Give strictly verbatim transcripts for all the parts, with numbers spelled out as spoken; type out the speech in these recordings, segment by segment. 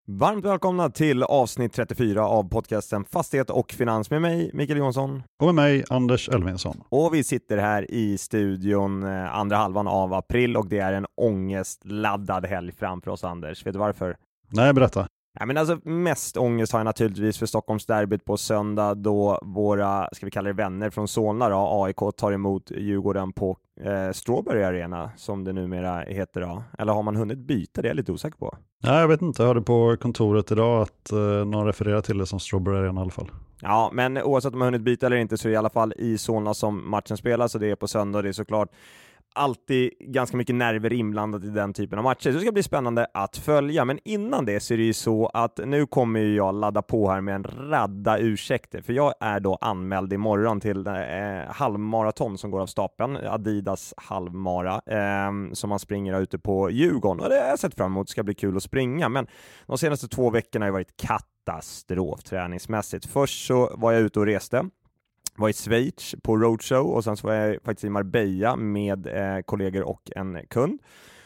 Varmt välkomna till avsnitt trettiofyra av podcasten Fastighet och Finans med mig, Mikael Johansson. Och med mig, Anders Elvinsson. Och vi sitter här i studion eh, andra halvan av april och det är en ångestladdad helg framför oss, Anders. Vet du varför? Nej, berätta. Ja, men alltså, mest ångest har jag naturligtvis för Stockholmsderbyt på söndag då våra, ska vi kalla det vänner från Solna då, A I K tar emot Djurgården på eh, Strawberry Arena som det numera heter då. Eller har man hunnit byta? Det är jag lite osäker på. Nej, jag vet inte. Jag hörde på kontoret idag att eh, någon refererar till det som Strawberry Arena i alla fall. Ja, men oavsett om man hunnit byta eller inte så är det i alla fall i Solna som matchen spelas, så det är på söndag. Det är såklart alltid ganska mycket nerver inblandat i den typen av matcher. Så det ska bli spännande att följa. Men innan det så är det ju så att nu kommer jag ladda på här med en radda ursäkter. För jag är då anmäld imorgon till eh, halvmaraton som går av stapeln. Adidas halvmara eh, som man springer ute på Djurgården. Och det har jag sett fram emot. Det ska bli kul att springa. Men de senaste två veckorna har ju varit katastrof träningsmässigt. Först så var jag ute och reste. Var i Schweiz på roadshow och sen så var jag faktiskt i Marbella med eh, kollegor och en kund.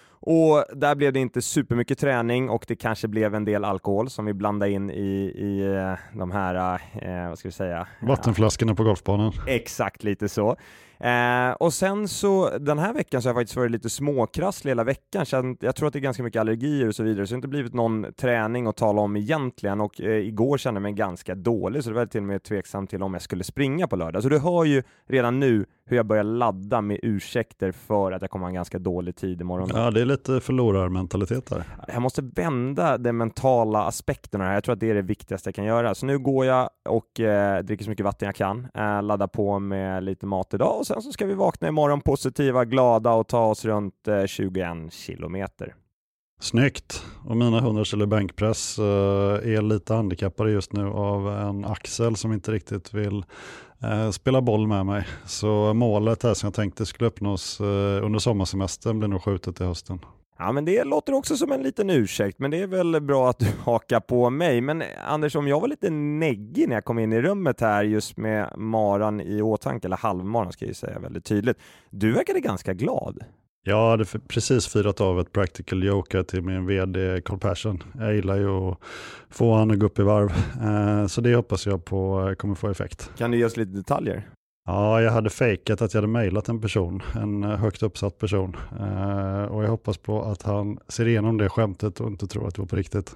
Och där blev det inte supermycket träning och det kanske blev en del alkohol som vi blandade in i, i de här, eh, vad ska vi säga? Vattenflaskorna på golfbanan. Exakt, lite så. Eh, och sen så den här veckan så har jag faktiskt varit lite småkrasslig hela veckan. Så jag tror att det är ganska mycket allergier och så vidare. Så det har inte blivit någon träning att tala om egentligen. Och eh, igår kände jag mig ganska dålig. Så det var till och med tveksam till om jag skulle springa på lördag. Så du hör ju redan nu hur jag börjar ladda med ursäkter för att jag kommer ha en ganska dålig tid imorgon. Ja, det är lite förlorarmentalitet där. Jag måste vända de mentala aspekterna här. Jag tror att det är det viktigaste jag kan göra. Så nu går jag och eh, dricker så mycket vatten jag kan. Eh, laddar på med lite mat idag. Och sen så ska vi vakna imorgon positiva, glada och ta oss runt eh, tjugoen kilometer. Snyggt. Och mina hundra kilo bänkpress uh, är lite handikappade just nu av en axel som inte riktigt vill uh, spela boll med mig. Så målet här som jag tänkte skulle uppnås uh, under sommarsemestern blir nog skjutet till hösten. Ja, men det låter också som en liten ursäkt, men det är väl bra att du hakar på mig. Men Anders, om jag var lite neggig när jag kom in i rummet här just med maran i åtanke, eller halvmaran ska jag säga väldigt tydligt. Du verkade ganska glad. Jag hade precis firat av ett practical joker till min vd Carl Persson. Jag gillar ju att få han att gå upp i varv. Eh, så det hoppas jag på kommer få effekt. Kan du ge oss lite detaljer? Ja, jag hade fejkat att jag hade mejlat en person, en högt uppsatt person. Eh, och jag hoppas på att han ser igenom det skämtet och inte tror att det var på riktigt.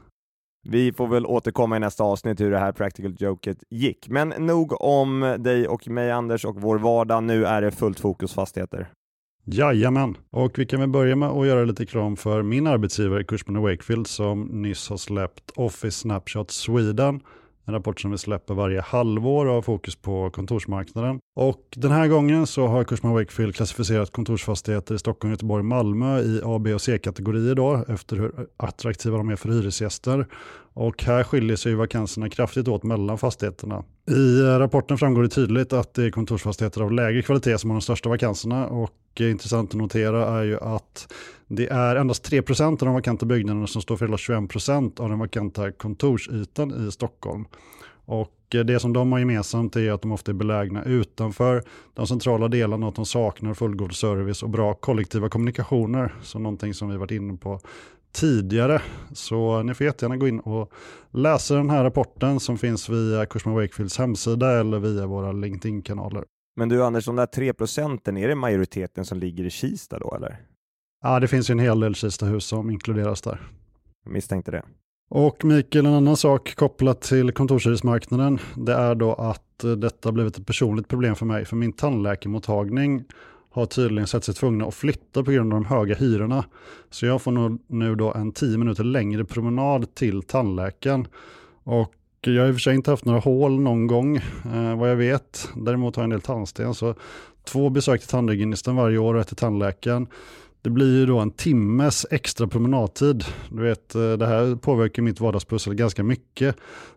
Vi får väl återkomma i nästa avsnitt hur det här practical joket gick. Men nog om dig och mig, Anders, och vår vardag. Nu är det fullt fokus fastigheter. Jajamän, och vi kan väl börja med att göra lite kram för min arbetsgivare Cushman och Wakefield som nyss har släppt Office Snapshot Sweden. En rapport som vi släpper varje halvår och har fokus på kontorsmarknaden. Och den här gången så har Cushman och Wakefield klassificerat kontorsfastigheter i Stockholm, Göteborg och Malmö i A, B och C-kategorier då, efter hur attraktiva de är för hyresgäster. Och här skiljer sig vakanserna kraftigt åt mellan fastigheterna. I rapporten framgår det tydligt att det är kontorsfastigheter av lägre kvalitet som har de största vakanserna, och intressant att notera är ju att det är endast tre procent av de vakanta byggnaderna som står för hela tjugoen procent av den vakanta kontorsytan i Stockholm. Och det som de har gemensamt är att de ofta är belägna utanför de centrala delarna och att de saknar fullgod service och bra kollektiva kommunikationer, så någonting som vi varit inne på tidigare. Så ni får jättegärna gå in och läsa den här rapporten som finns via Cushman Wakefields hemsida eller via våra LinkedIn-kanaler. Men du Anders, de där tre procenten, är det majoriteten som ligger i Kista då eller? Ja, det finns ju en hel del Kistahus som inkluderas där. Jag misstänkte det. Och Mikael, en annan sak kopplat till kontorshyresmarknaden, det är då att detta blivit ett personligt problem för mig. För min tandläkarmottagning har tydligen sett sig tvungna att flytta på grund av de höga hyrorna. Så jag får nog nu då en tio minuter längre promenad till tandläkaren. Och jag har i och för sig inte haft några hål någon gång, eh, vad jag vet. Däremot har jag en del tandsten. Så två besök till tandhygienisten varje år och ett till tandläkaren. Det blir ju då en timmes extra promenadtid. Du vet, det här påverkar mitt vardagspussel ganska mycket.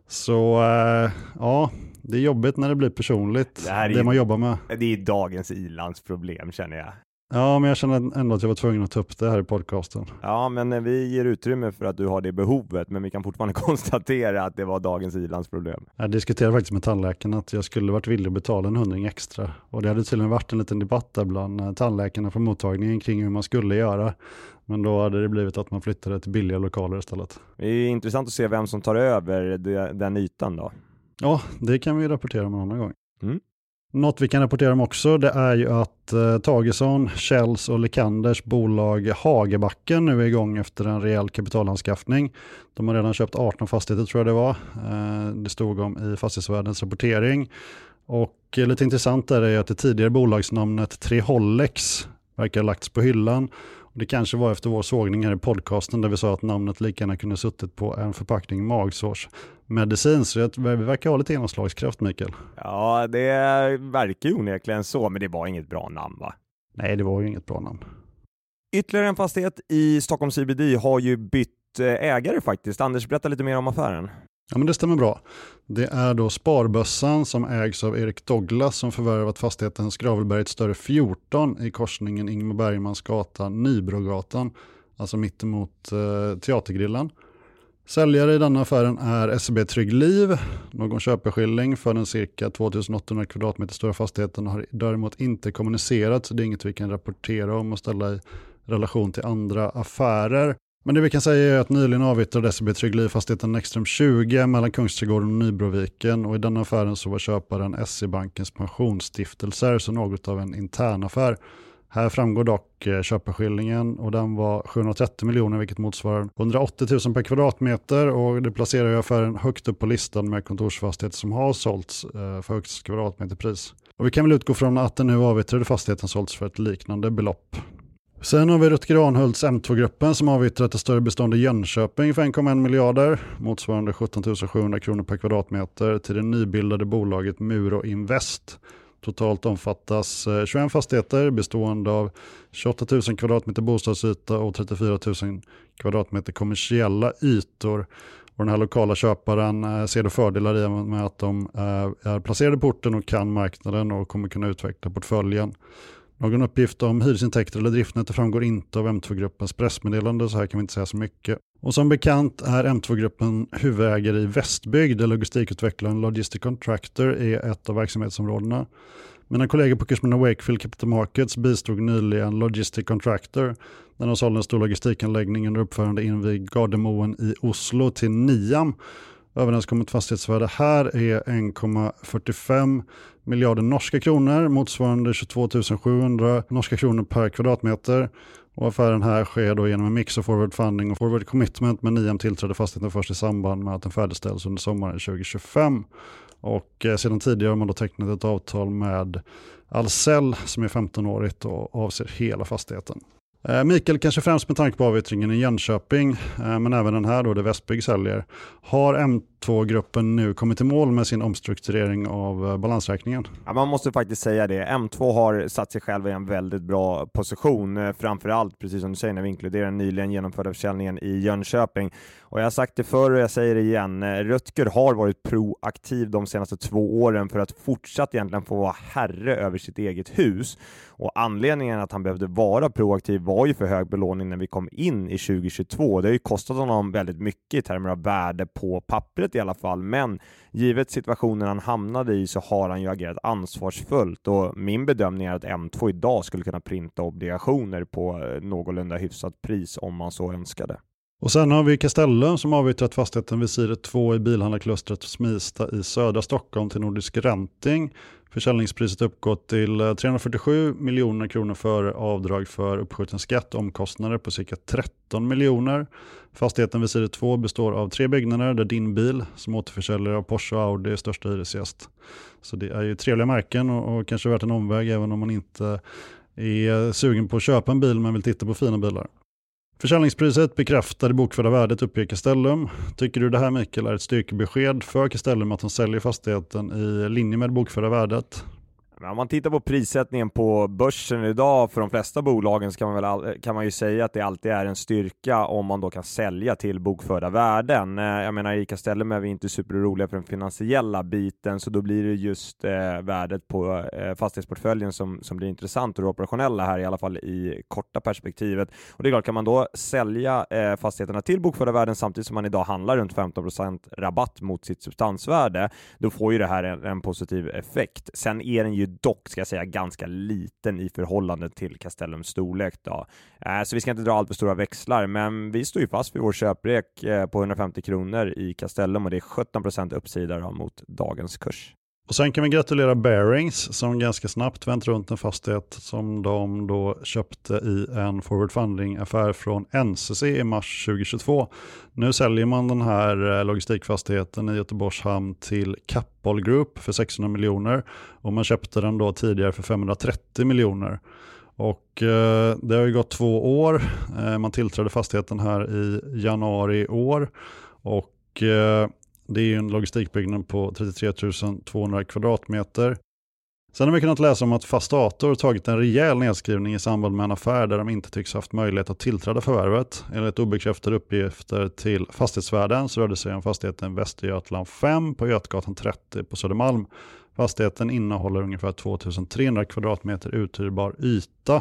Så äh, ja, det är jobbigt när det blir personligt, det, det, är det ju, man jobbar med. Det är dagens ilandsproblem känner jag. Ja, men jag känner ändå att jag var tvungen att ta upp det här i podcasten. Ja, men vi ger utrymme för att du har det behovet, men vi kan fortfarande konstatera att det var dagens ilandsproblem. Jag diskuterade faktiskt med tandläkaren att jag skulle varit villig att betala en hundring extra. Och det hade tydligen varit en liten debatt där bland tandläkarna från mottagningen kring hur man skulle göra. Men då hade det blivit att man flyttade till billiga lokaler istället. Det är intressant att se vem som tar över den ytan då. Ja, det kan vi rapportera om en annan gång. Mm. Något vi kan rapportera om också, det är ju att eh, Tagesson, Kjells och Lekanders bolag Hagebacken nu är igång efter en rejäl kapitalanskaffning. De har redan köpt arton fastigheter tror jag det var. Eh, det stod om i Fastighetsvärldens rapportering. Och eh, lite intressant är det att det tidigare bolagsnamnet Trehollex verkar ha lagts på hyllan. Och det kanske var efter vår sågning här i podcasten där vi sa att namnet lika gärna kunde suttit på en förpackning magsårsmedicin. Så det verkar ha lite genomslagskraft, Mikael. Ja, det verkar ju onekligen så, men det var inget bra namn va? Nej, det var ju inget bra namn. Ytterligare en fastighet i Stockholm C B D har ju bytt ägare faktiskt. Anders, berätta lite mer om affären. Ja, men det stämmer bra. Det är då Sparbössan som ägs av Erik Douglas som förvärvat fastigheten Skravlberget större fjorton i korsningen Ingmar Bergmans gata Nybrogatan, alltså mittemot eh, Teatergrillen. Säljare i denna affären är S E B Trygg Liv. Någon köpeskilling för den cirka tvåtusen åttahundra kvadratmeter stora fastigheten har däremot inte kommunicerats. Det är inget vi kan rapportera om och ställa i relation till andra affärer. Men det vi kan säga är att nyligen avyttrade S E B Trygg Liv fastigheten Nexström tjugo mellan Kungsträdgården och Nybroviken, och i den affären så var köparen S E-bankens pensionsstiftelser, så något av en intern affär. Här framgår dock köpeskillingen och den var sjuhundratrettio miljoner vilket motsvarar hundraåttio tusen per kvadratmeter, och det placerar ju affären högt upp på listan med kontorsfastigheter som har sålts för högst kvadratmeterpris. Och vi kan väl utgå från att den nu avyttrade fastigheten sålts för ett liknande belopp. Sen har vi Rutger Arnhults M två-gruppen som avyttrat ett större bestånd i Jönköping för en komma en miljarder, motsvarande sjutton tusen sjuhundra kronor per kvadratmeter, till det nybildade bolaget Muro Invest. Totalt omfattas tjugoen fastigheter bestående av tjugoåtta tusen kvadratmeter bostadsyta och trettiofyra tusen kvadratmeter kommersiella ytor. Och den här lokala köparen ser då fördelar i med att de är placerade på orten och kan marknaden och kommer kunna utveckla portföljen. Någon uppgift om hyresintäkter eller driftnät framgår inte av M två-gruppens pressmeddelande, så här kan vi inte säga så mycket. Och som bekant är M två-gruppen huvudägare i Västbygd, där logistikutvecklaren Logistic Contractor är ett av verksamhetsområdena. Mina kollegor på Cushman och Wakefield Capital Markets bistod nyligen Logistic Contractor när de sålde en stor logistikanläggning under uppförande invid Gardermoen i Oslo till Niam. Överenskommet fastighetsvärde här är en komma fyrtiofem miljarder norska kronor, motsvarande tjugotvå tusen sjuhundra norska kronor per kvadratmeter. Och affären här sker då genom en mix av forward funding och forward commitment, men Niam tillträdde fastigheten först i samband med att den färdigställs under sommaren tjugo tjugofem. Och eh, sedan tidigare har man då tecknat ett avtal med Ahlsell som är femton-årigt och avser hela fastigheten. Eh, Mikael, kanske främst med tanke på avyttringen i Jönköping, eh, men även den här då, det Västbygg säljer, har M två-gruppen nu kommit i mål med sin omstrukturering av eh, balansräkningen? Ja, man måste faktiskt säga det. M två har satt sig själv i en väldigt bra position, eh, framförallt, precis som du säger, när vi inkluderar den nyligen genomförda försäljningen i Jönköping. Och jag har sagt det förr och jag säger det igen, eh, Rutger har varit proaktiv de senaste två åren för att fortsatt egentligen få vara herre över sitt eget hus. Och anledningen att han behövde vara proaktiv var ju för hög belåning när vi kom in i tjugo tjugotvå. Det har ju kostat honom väldigt mycket i termer av värde på pappret i alla fall, men givet situationen han hamnade i så har han ju agerat ansvarsfullt, och min bedömning är att M två idag skulle kunna printa obligationer på någorlunda hyfsat pris om man så önskade. Och sen har vi Castellum som avyttrat fastigheten Visiret två i bilhandlarklustret Smista i södra Stockholm till Nordisk Renting. Försäljningspriset uppgått till trehundrafyrtiosju miljoner kronor före avdrag för uppskjuten skatt och omkostnader på cirka tretton miljoner. Fastigheten Visiret två består av tre byggnader där din bil som återförsäljare av Porsche och Audi är största hyresgäst. Så det är ju trevliga märken och, och kanske värt en omväg även om man inte är sugen på att köpa en bil men vill titta på fina bilar. Försäljningspriset bekräftar det bokförda värdet uppger Castellum. Tycker du det här, Mikael, är ett styrkebesked för Castellum att de säljer fastigheten i linje med bokförda värdet? Men om man tittar på prissättningen på börsen idag för de flesta bolagen så kan man, väl, kan man ju säga att det alltid är en styrka om man då kan sälja till bokförda värden. Jag menar, i Castellum är vi inte superroliga för den finansiella biten, så då blir det just eh, värdet på eh, fastighetsportföljen som, som blir intressant och det operationella här, i alla fall i korta perspektivet. Och det är klart, kan man då sälja eh, fastigheterna till bokförda värden samtidigt som man idag handlar runt femton procent rabatt mot sitt substansvärde, då får ju det här en, en positiv effekt. Sen är den ju dock, ska jag säga, ganska liten i förhållande till Castellums storlek då. Eh, så vi ska inte dra allt för stora växlar, men vi står ju fast vid vår köprek eh, på hundrafemtio kronor i Castellum och det är sjutton procent uppsida då, mot dagens kurs. Och sen kan vi gratulera Barings som ganska snabbt vänt runt en fastighet som de då köpte i en forward funding-affär från N C C i mars tjugohundratjugotvå. Nu säljer man den här logistikfastigheten i Göteborgs hamn till Kappahl Group för sexhundra miljoner och man köpte den då tidigare för femhundratrettio miljoner. Och eh, det har ju gått två år. Eh, man tillträdde fastigheten här i januari i år och eh, det är ju en logistikbyggnad på trettiotre tusen tvåhundra kvadratmeter. Sen har vi kunnat läsa om att Fastator tagit en rejäl nedskrivning i samband med en affär där de inte tycks haft möjlighet att tillträda förvärvet. Enligt obekräftade uppgifter till Fastighetsvärlden så rörde det sig om fastigheten Västergötland fem på Götgatan trettio på Södermalm. Fastigheten innehåller ungefär tvåtusen-trehundra kvadratmeter uthyrbar yta.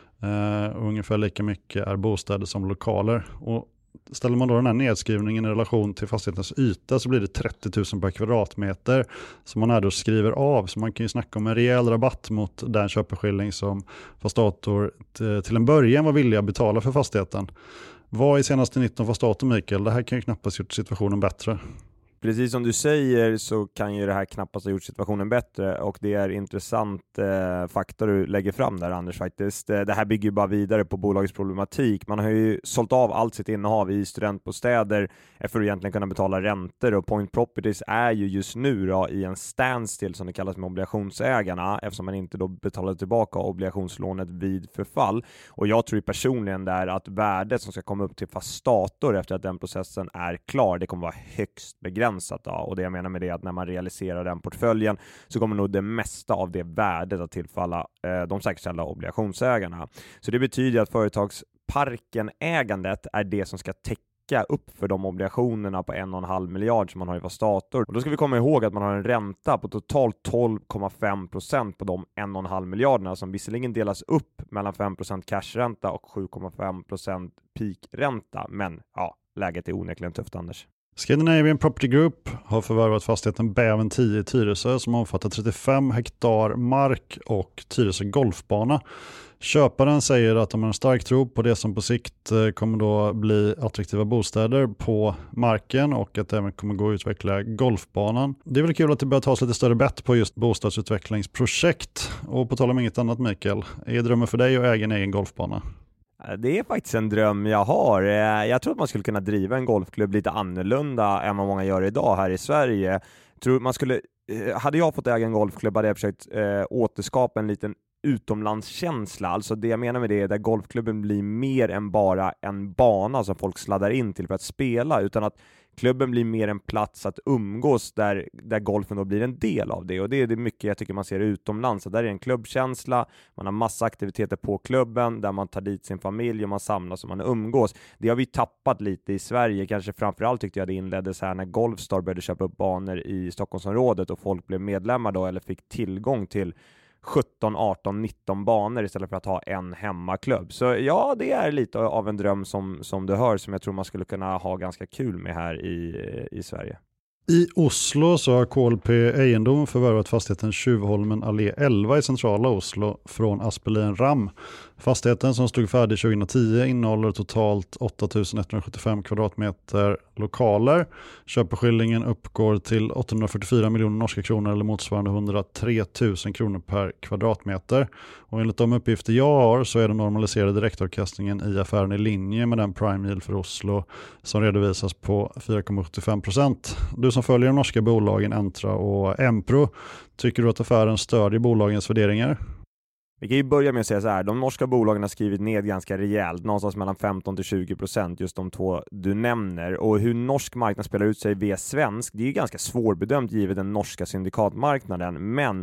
Eh, och ungefär lika mycket är bostäder som lokaler. Och ställer man då den här nedskrivningen i relation till fastighetens yta så blir det trettio tusen per kvadratmeter som man är då skriver av. Så man kan ju snacka om en rejäl rabatt mot den köpeskilling som Fastator till en början var villiga att betala för fastigheten. Vad är senaste nytt om Fastator, Mikael? Det här kan ju knappast gjort situationen bättre. Precis som du säger så kan ju det här knappast ha gjort situationen bättre och det är intressant eh, fakta du lägger fram där, Anders, faktiskt. Det här bygger ju bara vidare på bolagets problematik. Man har ju sålt av allt sitt innehav i studentbostäder för att egentligen kunna betala räntor och Point Properties är ju just nu då i en standstill som det kallas med obligationsägarna eftersom man inte då betalade tillbaka obligationslånet vid förfall. Och jag tror personligen där att värdet som ska komma upp till Fastator efter att den processen är klar, det kommer vara högst begränsat. Då. Och det jag menar med det är att när man realiserar den portföljen så kommer nog det mesta av det värdet att tillfalla eh, de säkerställda obligationsägarna. Så det betyder att företagsparken ägandet är det som ska täcka upp för de obligationerna på en och en halv miljard som man har i Fastator. Och då ska vi komma ihåg att man har en ränta på totalt tolv komma fem procent på de en och en halv miljarderna som visserligen delas upp mellan fem procent cashränta och sju komma fem procent peakränta. Men ja, läget är onekligen tufft, Anders. Scandinavian Property Group har förvärvat fastigheten Bäven tio i Tyresö som omfattar trettiofem hektar mark och Tyresö golfbana. Köparen säger att de har en stark tro på det som på sikt kommer då bli attraktiva bostäder på marken och att det även kommer gå att utveckla golfbanan. Det är väl kul att det börjar tas lite större bett på just bostadsutvecklingsprojekt. Och på tal om inget annat, Mikael, är drömmen för dig att äga en egen golfbana? Det är faktiskt en dröm jag har. Jag tror att man skulle kunna driva en golfklubb lite annorlunda än vad många gör idag här i Sverige. Jag tror man skulle, hade jag fått äga en golfklubb hade jag försökt eh, återskapa en liten utomlandskänsla. Alltså det jag menar med det är där golfklubben blir mer än bara en bana som folk sladdar in till för att spela, utan att klubben blir mer en plats att umgås där, där golfen då blir en del av det. Och det är det mycket jag tycker man ser utomlands. Så där är en klubbkänsla, man har massa aktiviteter på klubben där man tar dit sin familj och man samlas och man umgås. Det har vi tappat lite i Sverige. Kanske framförallt tyckte jag det inleddes här när Golfstar började köpa upp banor i Stockholmsområdet och folk blev medlemmar då eller fick tillgång till sjutton, arton, nitton banor istället för att ha en hemmaklubb. Så ja, det är lite av en dröm som, som du hör som jag tror man skulle kunna ha ganska kul med här i, i Sverige. I Oslo så har K L P Eiendom förvärvat fastigheten Tjuvholmen allé elva i centrala Oslo från Aspelin Ram. Fastigheten som stod färdig tjugohundratio innehåller totalt åtta tusen etthundrasjuttiofem kvadratmeter lokaler. Köpeskillingen uppgår till åttahundrafyrtiofyra miljoner norska kronor eller motsvarande hundratre tusen kronor per kvadratmeter. Och enligt de uppgifter jag har så är den normaliserade direktavkastningen i affären i linje med den prime yield för Oslo som redovisas på fyra komma sjuttiofem procent. Du som följer de norska bolagen Entra och Empro, tycker du att affären stödjer bolagens värderingar? Vi kan ju börja med att säga så här, de norska bolagen har skrivit ned ganska rejält, någonstans mellan femton till tjugo procent, just de två du nämner. Och hur norsk marknad spelar ut sig via svensk, det är ju ganska svårbedömt givet den norska syndikatmarknaden, men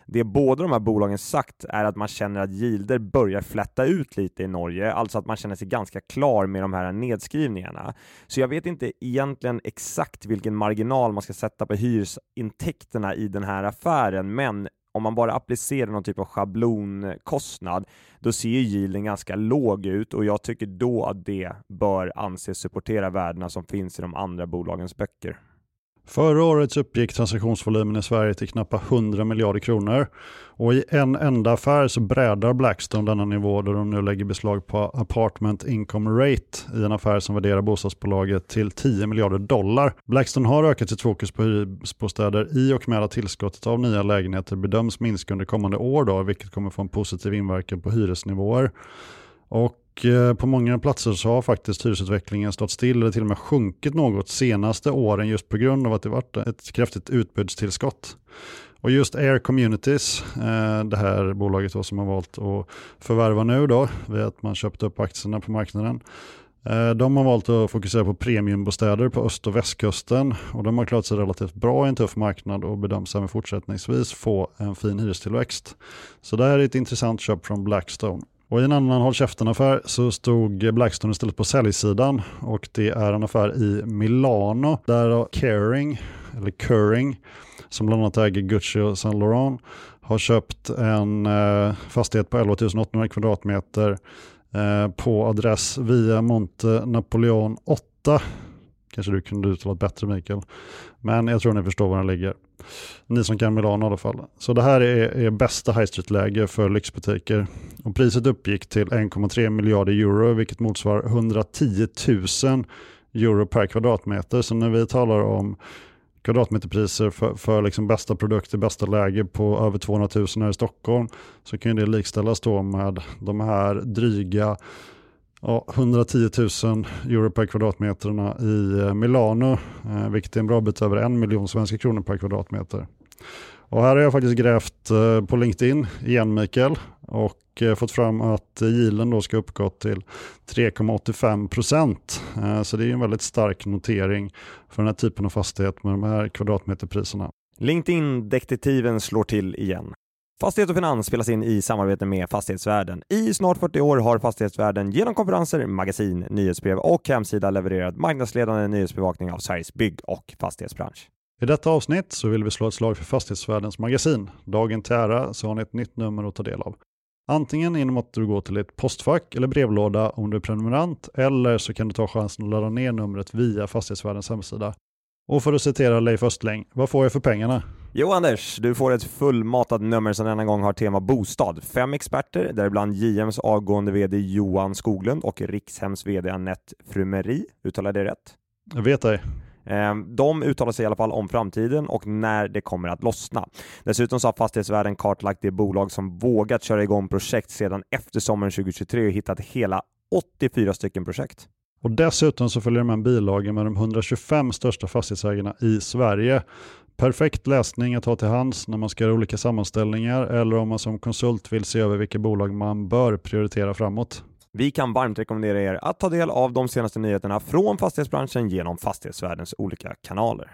Det båda de här bolagen sagt är att man känner att yielder börjar flätta ut lite i Norge, alltså att man känner sig ganska klar med de här nedskrivningarna. Så jag vet inte egentligen exakt vilken marginal man ska sätta på hyresintäkterna i den här affären, men om man bara applicerar någon typ av schablonkostnad, då ser ju yielden ganska låg ut, och jag tycker då att det bör anses supportera värdena som finns i de andra bolagens böcker. Förra året uppgick transaktionsvolymen i Sverige till knappt hundra miljarder kronor, och i en enda affär så brädar Blackstone denna nivå då de nu lägger beslag på Apartment Income Rate i en affär som värderar bostadsbolaget till tio miljarder dollar. Blackstone har ökat sitt fokus på hyresbostäder i och med att tillskottet av nya lägenheter bedöms minska under kommande år då, vilket kommer få en positiv inverkan på hyresnivåer. Och på många platser så har faktiskt hyresutvecklingen stått still eller till och med sjunkit något senaste åren just på grund av att det varit ett kraftigt utbudstillskott. Och just Air Communities, det här bolaget då som har valt att förvärva nu då, vid att man köpt upp aktierna på marknaden. De har valt att fokusera på premiumbostäder på öst- och västkusten, och de har klarat sig relativt bra i en tuff marknad och bedöms även fortsättningsvis få en fin hyrestillväxt. Så det här är ett intressant köp från Blackstone. Och i en annan håll käften-affär så stod Blackstone istället på säljsidan, och det är en affär i Milano där Kering, eller Kering, som bland annat äger Gucci och Saint Laurent, har köpt en eh, fastighet på elva tusen åttahundra kvadratmeter eh, på adress via Monte Napoleon åtta. Kanske du kunde uttala bättre, Mikael. Men jag tror ni förstår var den ligger. Ni som kan Milano i alla fall. Så det här är, är bästa high street-läge för lyxbutiker. Och priset uppgick till en komma tre miljarder euro, vilket motsvarar hundratio tusen euro per kvadratmeter. Så när vi talar om kvadratmeterpriser för, för liksom bästa produkter, bästa läge på över tvåhundratusen här i Stockholm, så kan det likställas då med de här dryga Ja, hundratio tusen euro per kvadratmeterna i Milano, eh, vilket är en bra bit över en miljon svenska kronor per kvadratmeter. Och här har jag faktiskt grävt eh, på LinkedIn igen, Mikael, och eh, fått fram att yielden då ska uppgå till tre komma åttiofem procent. Eh, så det är en väldigt stark notering för den här typen av fastighet med de här kvadratmeterpriserna. LinkedIn-detektiven slår till igen. Fastighet och finans spelas in i samarbete med Fastighetsvärden. I snart fyrtio år har Fastighetsvärden genom konferenser, magasin, nyhetsbrev och hemsida levererat marknadsledande nyhetsbevakning av Sveriges bygg- och fastighetsbransch. I detta avsnitt så vill vi slå ett slag för Fastighetsvärdens magasin. Dagen till ära så har ni ett nytt nummer att ta del av. Antingen genom att du går till ett postfack eller brevlåda om du är prenumerant, eller så kan du ta chansen att ladda ner numret via Fastighetsvärdens hemsida. Och för att citera Leif Östling, vad får jag för pengarna? Jo Anders, du får ett fullmatat nummer som denna gång har tema bostad. Fem experter, däribland J M:s avgående vd Johan Skoglund och Rikshems vd Annette Frumeri. Uttalar det rätt? Jag vet ej. De uttalar sig i alla fall om framtiden och när det kommer att lossna. Dessutom så har Fastighetsvärden kartlagt det bolag som vågat köra igång projekt sedan efter sommaren tjugohundratjugotre och hittat hela åttiofyra stycken projekt. Och dessutom så följer de en bilaga med de hundratjugofem största fastighetsägarna i Sverige. Perfekt läsning att ha till hands när man ska göra olika sammanställningar eller om man som konsult vill se över vilka bolag man bör prioritera framåt. Vi kan varmt rekommendera er att ta del av de senaste nyheterna från fastighetsbranschen genom Fastighetsvärdens olika kanaler.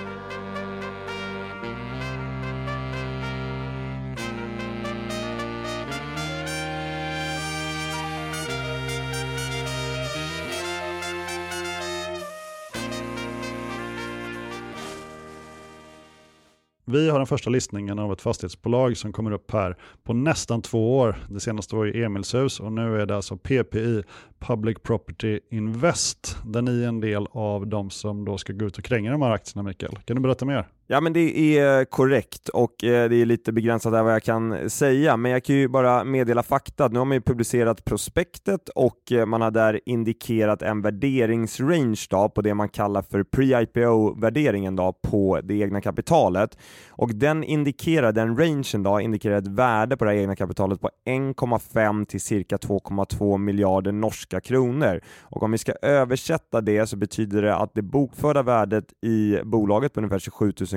Vi har den första listningen av ett fastighetsbolag som kommer upp här på nästan två år. Det senaste var ju Emilshus och nu är det alltså P P I, Public Property Invest. Den är en del av de som då ska gå ut och kränga de här aktierna, Mikael. Kan du berätta mer? Ja, men det är korrekt och det är lite begränsat där vad jag kan säga, men jag kan ju bara meddela fakta. Nu har man ju publicerat prospektet och man har där indikerat en värderingsrange då på det man kallar för pre-I P O-värderingen då på det egna kapitalet, och den indikerar, den rangen då indikerar ett värde på det egna kapitalet på en komma fem till cirka två komma två miljarder norska kronor, och om vi ska översätta det så betyder det att det bokförda värdet i bolaget på ungefär tjugosju tusen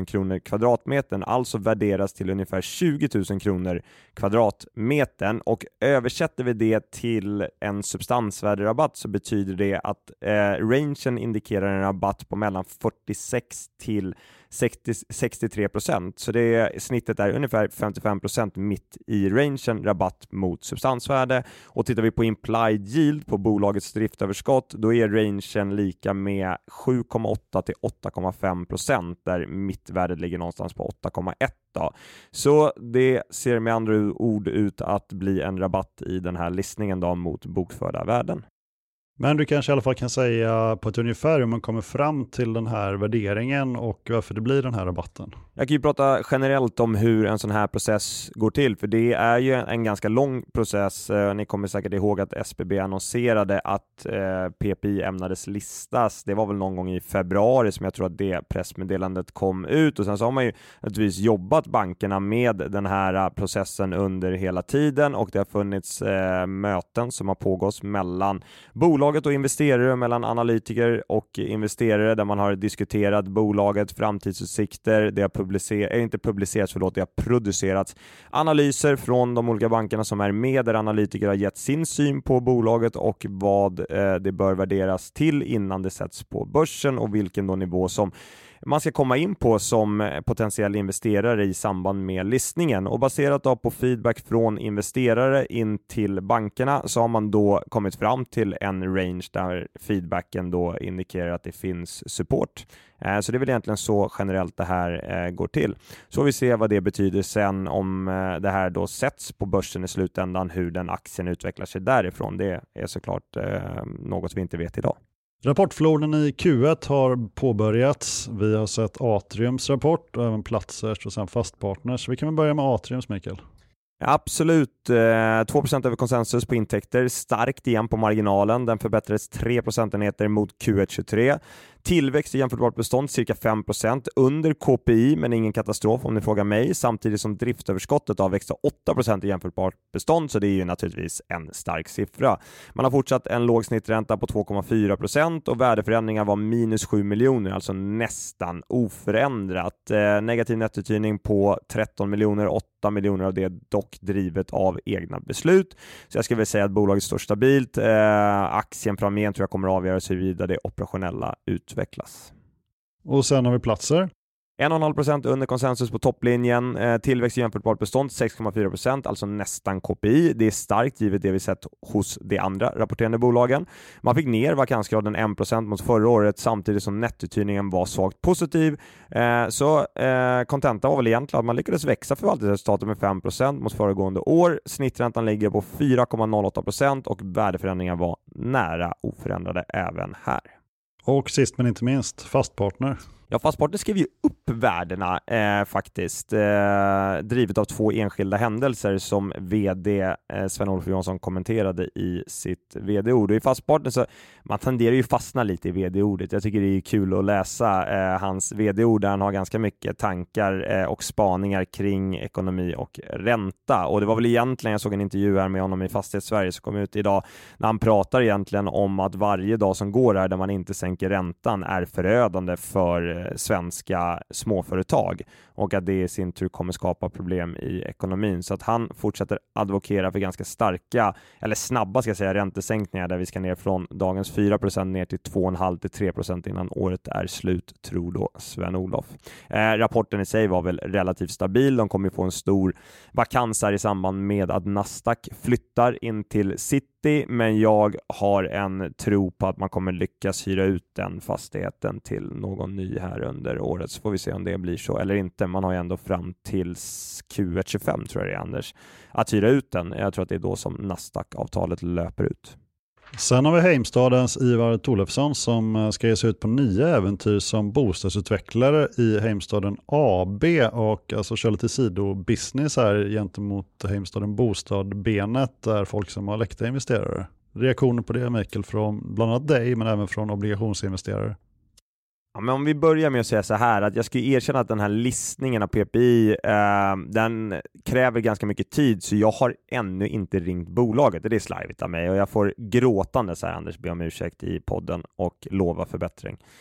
tusen kronor kvadratmetern, alltså värderas till ungefär tjugo tusen kronor kvadratmetern, och översätter vi det till en substansvärderabatt så betyder det att eh, rangen indikerar en rabatt på mellan fyrtiosex till sextio, sextiotre procent, så det är, snittet är ungefär femtiofem procent mitt i rangen rabatt mot substansvärde. Och tittar vi på implied yield på bolagets driftöverskott, då är rangen lika med sju komma åtta till åtta komma fem procent, där mittvärdet ligger någonstans på åtta komma ett. Då. Så det ser med andra ord ut att bli en rabatt i den här listningen då mot bokförda värden. Men du kanske i alla fall kan säga på ett ungefär hur man kommer fram till den här värderingen och varför det blir den här rabatten. Jag kan ju prata generellt om hur en sån här process går till, för det är ju en ganska lång process. Ni kommer säkert ihåg att S B B annonserade att eh, P P I ämnades listas. Det var väl någon gång i februari som jag tror att det pressmeddelandet kom ut, och sen så har man ju naturligtvis jobbat bankerna med den här processen under hela tiden, och det har funnits eh, möten som har pågått mellan bolaget och investerare, mellan analytiker och investerare, där man har diskuterat bolaget, framtidsutsikter. Det har publicerat, är inte publicerats, förlåt, det har producerats analyser från de olika bankerna som är med, där analytiker har gett sin syn på bolaget och vad eh, det bör värderas till innan det sätts på börsen, och vilken då nivå som man ska komma in på som potentiell investerare i samband med listningen. Och baserat då på feedback från investerare in till bankerna så har man då kommit fram till en range där feedbacken då indikerar att det finns support. Så det är väl egentligen så generellt det här går till. Så vi ser vad det betyder sen om det här då sätts på börsen i slutändan, hur den aktien utvecklar sig därifrån. Det är såklart något vi inte vet idag. Rapportfloden i Q ett har påbörjats. Vi har sett Atriums rapport och även Platzers och sen Fastpartners. Vi kan väl börja med Atriums, Mikael. Absolut, två procent över konsensus på intäkter, starkt igen på marginalen. Den förbättrades tre procentenheter mot Q ett tjugotre. Tillväxt i jämförbart bestånd cirka fem procent under K P I, men ingen katastrof om ni frågar mig, samtidigt som driftöverskottet har växt åtta procent i jämförbart bestånd, så det är ju naturligtvis en stark siffra. Man har fortsatt en låg snittränta på två komma fyra procent och värdeförändringar var minus sju miljoner, alltså nästan oförändrat. Eh, negativ nettouthyrning på tretton miljoner, åtta miljoner av det dock drivet av egna beslut. Så jag skulle väl säga att bolaget står stabilt. Eh, aktien framgent tror jag kommer att avgöras huruvida det operationella utvecklas. Och sen har vi Platzer. en komma fem procent under konsensus på topplinjen. Eh, tillväxt i jämförbart bestånd sex komma fyra procent, alltså nästan K P I. Det är starkt givet det vi sett hos de andra rapporterande bolagen. Man fick ner vakansgraden en procent mot förra året, samtidigt som nettouthyrningen var svagt positiv. Eh, så kontenta eh, var väl egentligen att man lyckades växa förvaltningsresultatet med fem procent mot föregående år. Snitträntan ligger på fyra komma noll åtta procent och värdeförändringar var nära oförändrade även här. Och sist men inte minst, Fastpartner. Ja, Fastpartner skrev ju upp värdena eh, faktiskt, eh, drivet av två enskilda händelser som vd eh, Sven-Olof Johansson kommenterade i sitt vd-ord. Och i Fastpartner så man tenderar ju fastna lite i vd-ordet. Jag tycker det är kul att läsa eh, hans vd-ord där han har ganska mycket tankar eh, och spaningar kring ekonomi och ränta. Och det var väl egentligen, jag såg en intervju här med honom i Fastighetssverige som kom ut idag, när han pratar egentligen om att varje dag som går här där man inte sänker räntan är förödande för svenska småföretag och att det i sin tur kommer skapa problem i ekonomin. Så att han fortsätter advokera för ganska starka, eller snabba ska jag säga, räntesänkningar där vi ska ner från dagens fyra procent ner till två komma fem till tre procent innan året är slut, tror då Sven-Olof. Eh, rapporten i sig var väl relativt stabil. De kommer få en stor vakans här i samband med att Nasdaq flyttar in till City, men jag har en tro på att man kommer lyckas hyra ut den fastigheten till någon ny här under året, så får vi se om det blir så eller inte. Man har ju ändå fram till Q ett tjugofem, tror jag det är, Anders, att hyra ut den. Jag tror att det är då som Nasdaq-avtalet löper ut. Sen har vi Heimstadens Ivar Tolefsson som ska ge sig ut på nya äventyr som bostadsutvecklare i Heimstaden A B och alltså kör lite sidobusiness här gentemot Heimstaden Bostad-benet, där folk som har läckta investerare. Reaktioner på det, Mikael, från bland annat dig men även från obligationsinvesterare? Ja, men om vi börjar med att säga så här, att jag ska erkänna att den här listningen av P P I eh, den kräver ganska mycket tid, så jag har ännu inte ringt bolaget. Det är slarvigt av mig och jag får gråtande så här, Anders, be om ursäkt i podden och lova förbättring.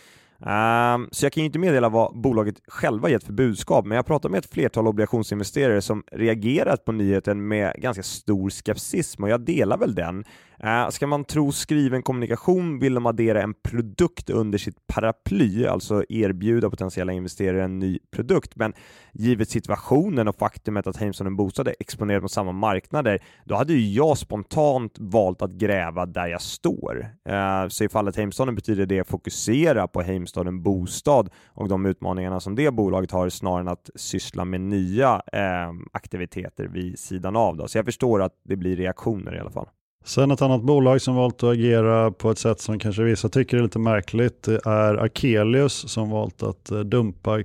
Um, så jag kan ju inte meddela vad bolaget själva gett för budskap, men jag pratar med ett flertal obligationsinvesterare som reagerat på nyheten med ganska stor skepsism, och jag delar väl den. Uh, ska man tro skriven kommunikation vill de addera en produkt under sitt paraply, alltså erbjuda potentiella investerare en ny produkt, men givet situationen och faktumet att Heimstaden Bostad är exponerad på samma marknader, då hade ju jag spontant valt att gräva där jag står. Uh, så i fallet Heimstaden betyder det fokusera på Heimstaden Bostad och de utmaningarna som det bolaget har, snarare än att syssla med nya eh, aktiviteter vid sidan av. Då. Så jag förstår att det blir reaktioner i alla fall. Sen ett annat bolag som valt att agera på ett sätt som kanske vissa tycker är lite märkligt är Akelius, som valt att dumpa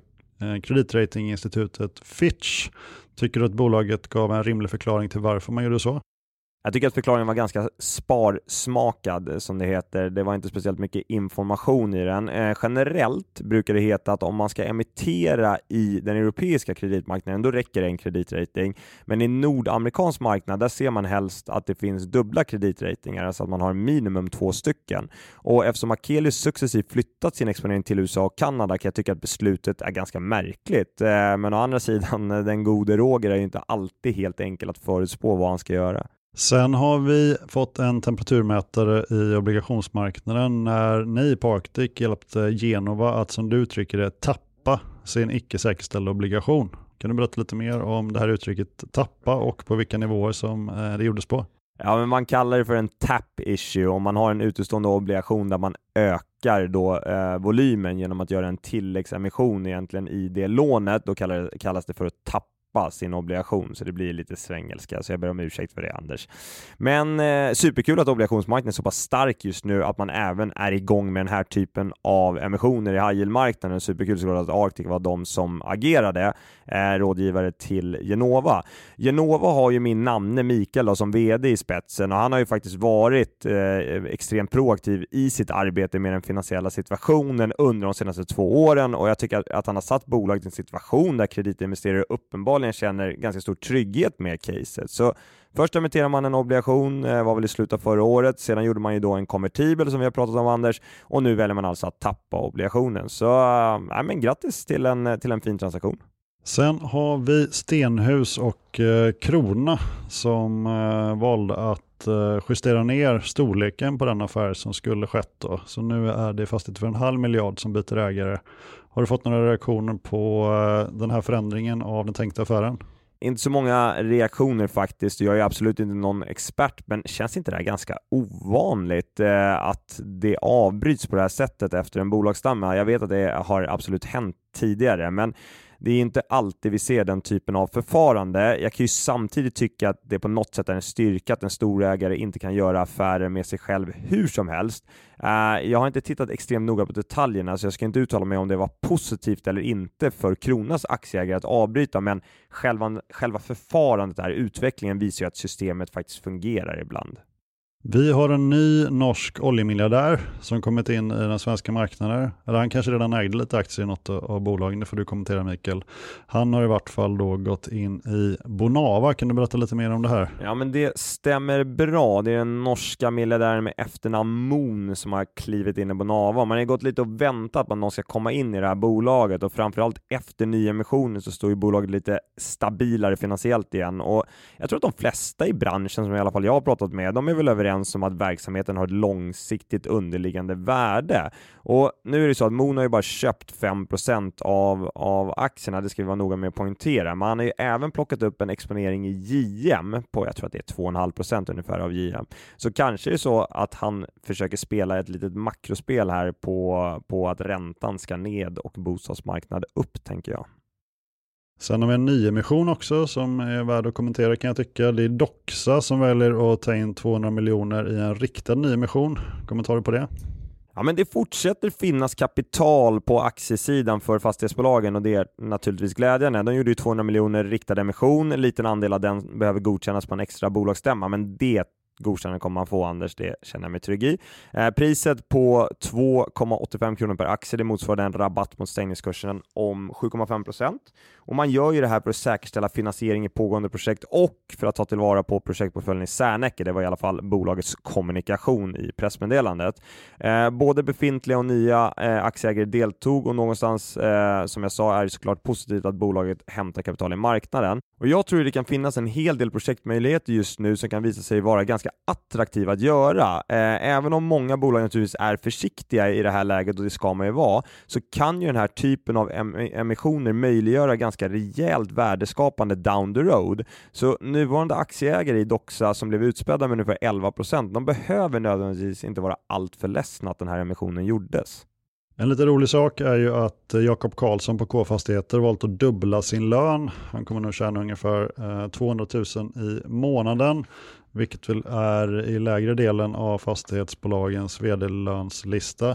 kreditratinginstitutet Fitch. Tycker du att bolaget gav en rimlig förklaring till varför man gjorde så? Jag tycker att förklaringen var ganska sparsmakad, som det heter. Det var inte speciellt mycket information i den. Eh, generellt brukar det heta att om man ska emittera i den europeiska kreditmarknaden, då räcker det en kreditrating. Men i nordamerikansk marknad, där ser man helst att det finns dubbla kreditratingar, alltså att man har minimum två stycken. Och eftersom Akelius successivt flyttat sin exponering till U S A och Kanada, kan jag tycka att beslutet är ganska märkligt. Eh, men å andra sidan, den gode Roger är ju inte alltid helt enkel att förutspå vad han ska göra. Sen har vi fått en temperaturmätare i obligationsmarknaden när ni på Arctic hjälpte Genova att, som du uttrycker det, tappa sin icke säkerställda obligation. Kan du berätta lite mer om det här uttrycket tappa och på vilka nivåer som det gjordes på? Ja, men man kallar det för en tap issue om man har en utestående obligation där man ökar då eh, volymen genom att göra en tilläggsemission egentligen i det lånet. Då kallar, kallas det för att tappa sin obligation, så det blir lite svengelska, så jag ber om ursäkt för det, Anders. Men eh, superkul att obligationsmarknaden är så pass stark just nu att man även är igång med den här typen av emissioner i high yield-marknaden. Superkul såklart att Arctic var de som agerade, eh, rådgivare till Genova. Genova har ju min namne Mikael då, som vd i spetsen, och han har ju faktiskt varit eh, extremt proaktiv i sitt arbete med den finansiella situationen under de senaste två åren, och jag tycker att, att han har satt bolaget i en situation där kreditinvesterare uppenbarligen känner ganska stor trygghet med caset. Så först emitterar man en obligation, eh, var väl i slutet av förra året. Sedan gjorde man ju då en konvertibel som vi har pratat om, Anders. Och nu väljer man alltså att tappa obligationen. Så äh, men grattis till en, till en fin transaktion. Sen har vi Stenhus och eh, Krona som eh, valde att eh, justera ner storleken på den affär som skulle skett då. Så nu är det fastighet för en halv miljard som byter ägare. Har du fått några reaktioner på eh, den här förändringen av den tänkta affären? Inte så många reaktioner faktiskt. Jag är absolut inte någon expert, men känns inte det här ganska ovanligt eh, att det avbryts på det här sättet efter en bolagsstämma? Jag vet att det har absolut hänt tidigare, men det är inte alltid vi ser den typen av förfarande. Jag kan ju samtidigt tycka att det på något sätt är en styrka att en storägare inte kan göra affärer med sig själv hur som helst. Uh, jag har inte tittat extremt noga på detaljerna, så jag ska inte uttala mig om det var positivt eller inte för Kronas aktieägare att avbryta, men själva, själva förfarandet där, utvecklingen visar ju att systemet faktiskt fungerar ibland. Vi har en ny norsk oljemiljardär som kommit in i den svenska marknaden. Eller han kanske redan ägde lite aktier i något av bolagen, det får du kommentera, Mikael. Han har i vart fall då gått in i Bonava. Kan du berätta lite mer om det här? Ja, men det stämmer bra. Det är den norska miljardären med efternamn Moon som har klivit in i Bonava. Man har gått lite och väntat på att någon ska komma in i det här bolaget, och framförallt efter nyemissionen så står ju bolaget lite stabilare finansiellt igen. Och jag tror att de flesta i branschen, som i alla fall jag har pratat med, de är väl överens som att verksamheten har ett långsiktigt underliggande värde. Och nu är det så att Moon har ju bara köpt fem procent av, av aktierna, det ska vi vara noga med att poängtera. Men han har ju även plockat upp en exponering i J M på, jag tror att det är två komma fem procent ungefär av J M. Så kanske är det så att han försöker spela ett litet makrospel här på, på att räntan ska ned och bostadsmarknaden upp, tänker jag. Sen har vi en nyemission också som är värd att kommentera, kan jag tycka. Det är Doxa som väljer att ta in tvåhundra miljoner i en riktad nyemission. Kommentarer på det? Ja, men det fortsätter finnas kapital på aktiesidan för fastighetsbolagen, och det är naturligtvis glädjande. De gjorde ju tvåhundra miljoner riktad emission. En liten andel av den behöver godkännas på en extra bolagsstämma, men det godkännande kommer man få, Anders, det känner jag mig trygg i. Eh, priset på två komma åttiofem kronor per aktie, det motsvarar en rabatt mot stängningskursen om sju komma fem procent. Och man gör ju det här för att säkerställa finansiering i pågående projekt och för att ta tillvara på projektportföljen i Serneke. Det var i alla fall bolagets kommunikation i pressmeddelandet. Eh, både befintliga och nya eh, aktieägare deltog, och någonstans eh, som jag sa är det såklart positivt att bolaget hämtar kapital i marknaden. Och jag tror det kan finnas en hel del projektmöjligheter just nu som kan visa sig vara ganska attraktiva att göra. Eh, även om många bolag naturligtvis är försiktiga i det här läget, och det ska man ju vara, så kan ju den här typen av em- emissioner möjliggöra ganska rejält värdeskapande down the road. Så nuvarande aktieägare i Doxa som blev utspädda med ungefär elva procent, de behöver nödvändigtvis inte vara allt för ledsna att den här emissionen gjordes. En lite rolig sak är ju att Jakob Karlsson på K-fastigheter valt att dubbla sin lön. Han kommer nu tjäna ungefär eh, tvåhundratusen i månaden, vilket väl är i lägre delen av fastighetsbolagens vd-lönslista.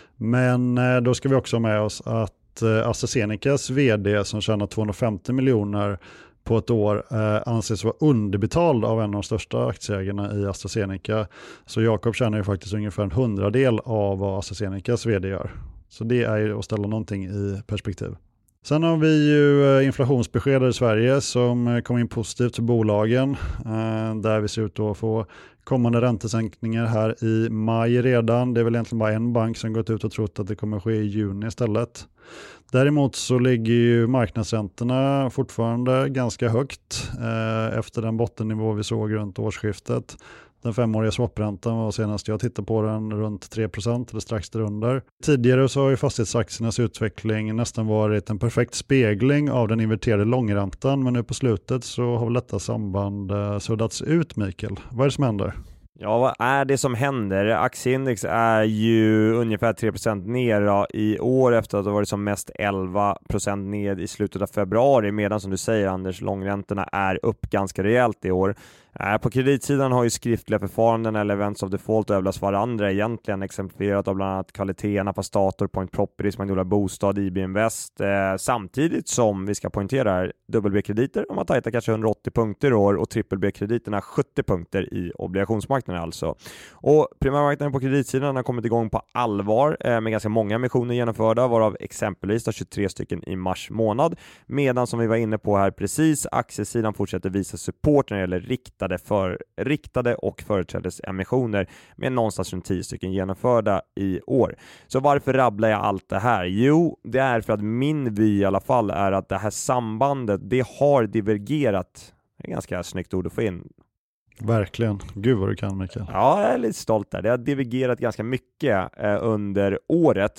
Men eh, då ska vi också ha med oss att eh, AstraZenecas vd som tjänar tvåhundrafemtio miljoner på ett år eh, anses vara underbetald av en av de största aktieägarna i AstraZeneca. Så Jakob tjänar ju faktiskt ungefär en hundradel av vad AstraZenecas vd gör. Så det är ju att ställa någonting i perspektiv. Sen har vi ju inflationsbesked i Sverige som kom in positivt för bolagen. Där vi ser ut att få kommande räntesänkningar här i maj redan. Det är väl egentligen bara en bank som gått ut och trott att det kommer ske i juni istället. Däremot så ligger ju marknadsräntorna fortfarande ganska högt efter den bottennivå vi såg runt årsskiftet. Den femåriga swapräntan var senast jag tittade på den runt tre procent eller strax därunder. Tidigare så har ju fastighetsaktiernas utveckling nästan varit en perfekt spegling av den inverterade långräntan, men nu på slutet så har väl detta samband suddats ut, Mikael. Vad är det som händer? Ja, vad är det som händer? Aktieindex är ju ungefär tre procent ner då, i år efter att det varit som mest elva procent ned i slutet av februari, medan som du säger, Anders, långräntorna är upp ganska rejält i år. På kreditsidan har ju skriftliga förfaranden eller events of default övlas varandra egentligen, exemplifierat av bland annat kvaliteterna på Stator, Point Properties, Magnolia Bostad, I B Invest. Eh, samtidigt som vi ska poängtera här, W B-krediter, de har tajtat kanske hundraåttio punkter i år, och triple B-krediterna sjuttio punkter i obligationsmarknaden alltså. Och primärmarknaden på kreditsidan har kommit igång på allvar eh, med ganska många emissioner genomförda, varav exempelvis tjugotre stycken i mars månad, medan som vi var inne på här precis, aktiesidan fortsätter visa support när det gäller riktade För, riktade och företrädesemissioner med någonstans runt tio stycken genomförda i år. Så varför rabblar jag allt det här? Jo, det är för att min vy i alla fall är att det här sambandet, det har divergerat. Det är ganska snyggt ord att få in. Verkligen. Gud vad du kan, Mikael. Ja, jag är lite stolt där. Det har divergerat ganska mycket eh, under året.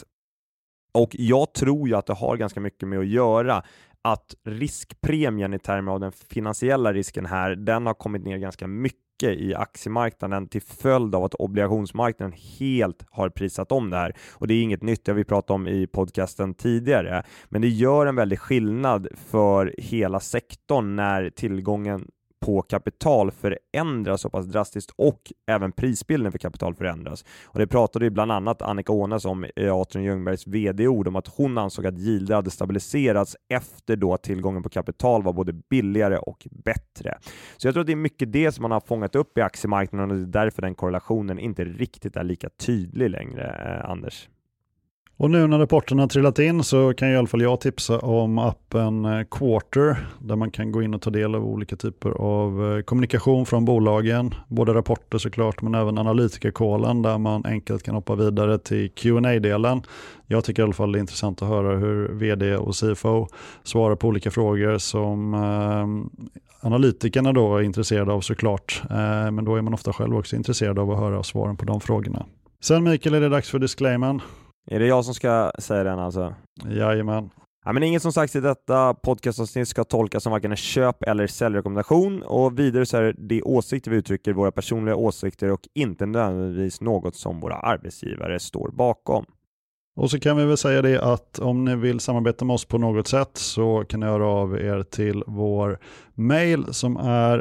Och jag tror ju att det har ganska mycket med att göra att riskpremien i termer av den finansiella risken här, den har kommit ner ganska mycket i aktiemarknaden till följd av att obligationsmarknaden helt har prisat om det här. Och det är inget nytt, det har vi pratat om i podcasten tidigare. Men det gör en väldig skillnad för hela sektorn när tillgången på kapital förändras så pass drastiskt och även prisbilden för kapital förändras. Och det pratade ju bland annat Annika Åhnes om i Atrium Ljungbergs vd-ord om att hon ansåg att yielder hade stabiliserats efter då att tillgången på kapital var både billigare och bättre. Så jag tror att det är mycket det som man har fångat upp i aktiemarknaden, och det är därför den korrelationen inte riktigt är lika tydlig längre, eh, Anders. Och nu när rapporterna har trillat in så kan i alla fall jag tipsa om appen Quarter, där man kan gå in och ta del av olika typer av kommunikation från bolagen. Både rapporter såklart, men även analytikerkollen där man enkelt kan hoppa vidare till Q and A-delen. Jag tycker i alla fall det är intressant att höra hur vd och C F O svarar på olika frågor som eh, analytikerna då är intresserade av såklart. Eh, men då är man ofta själv också intresserad av att höra svaren på de frågorna. Sen Mikael är det dags för disclaimern. Är det jag som ska säga den alltså? Jajamän. Ja, men inget som sagt i detta podcastavsnitt ska tolkas som varken en köp- eller säljrekommendation, och vidare så är det åsikter vi uttrycker, våra personliga åsikter, och inte nödvändigtvis något som våra arbetsgivare står bakom. Och så kan vi väl säga det att om ni vill samarbeta med oss på något sätt så kan ni höra av er till vår mail som är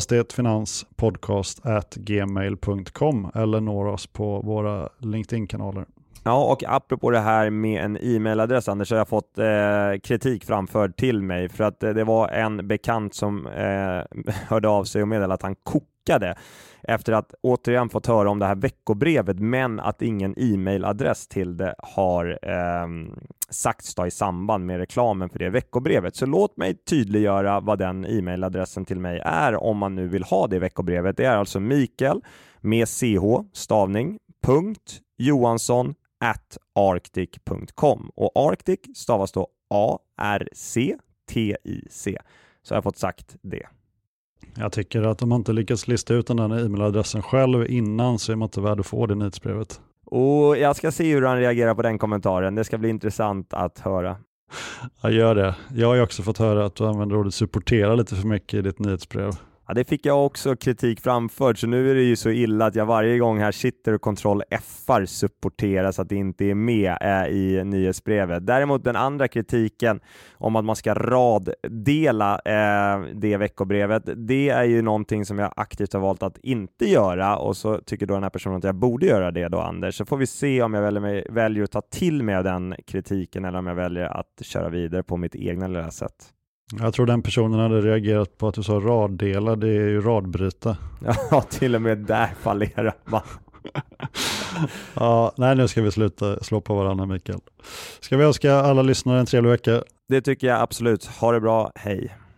fastighetsfinanspodcast at gmail punkt com eller når oss på våra LinkedIn-kanaler. Ja, och apropå det här med en e-mailadress, Anders, så har jag fått eh, kritik framförd till mig för att eh, det var en bekant som eh, hörde av sig och meddelade att han kokade chockade efter att återigen fått höra om det här veckobrevet, men att ingen e-mailadress till det har eh, sagts då i samband med reklamen för det veckobrevet. Så låt mig tydliggöra vad den e-mailadressen till mig är om man nu vill ha det veckobrevet. Det är alltså Mikael med ch stavning punkt Johansson at arctic punkt com, och Arctic stavas då A R C T I C. Så jag har fått sagt det. Jag tycker att om man inte lyckas lista ut den där e-mailadressen själv innan, så är man inte värd att få det nyhetsbrevet. Och jag ska se hur han reagerar på den kommentaren. Det ska bli intressant att höra. Jag gör det. Jag har ju också fått höra att du använder ordet supportera lite för mycket i ditt nyhetsbrev. Ja, det fick jag också kritik framfört, så nu är det ju så illa att jag varje gång här sitter och kontroll F-ar supporteras så att det inte är med äh, i nyhetsbrevet. Däremot den andra kritiken om att man ska raddela äh, det veckobrevet, det är ju någonting som jag aktivt har valt att inte göra, och så tycker då den här personen att jag borde göra det då, Anders. Så får vi se om jag väljer, mig, väljer att ta till mig den kritiken eller om jag väljer att köra vidare på mitt egna lilla sätt. Jag tror den personen hade reagerat på att du sa raddela, det är ju radbryta. Ja, till och med där fallerar man. Ja, nej, nu ska vi sluta slå på varandra, Mikael. Ska vi önska alla lyssnare en trevlig vecka? Det tycker jag absolut. Ha det bra, hej.